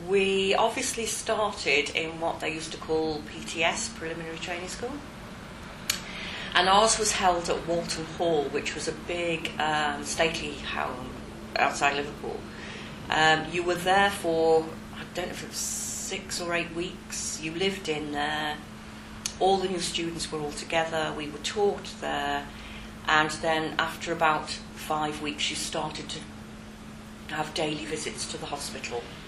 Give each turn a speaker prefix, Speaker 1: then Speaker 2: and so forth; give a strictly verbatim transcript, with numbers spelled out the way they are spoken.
Speaker 1: we obviously started in what they used to call P T S, Preliminary Training School. And ours was held at Walton Hall, which was a big, um, stately home outside Liverpool. Um, you were there for, I don't know if it was six or eight weeks. You lived in there. All the new students were all together. We were taught there. And then after about five weeks, you started to have daily visits to the hospital.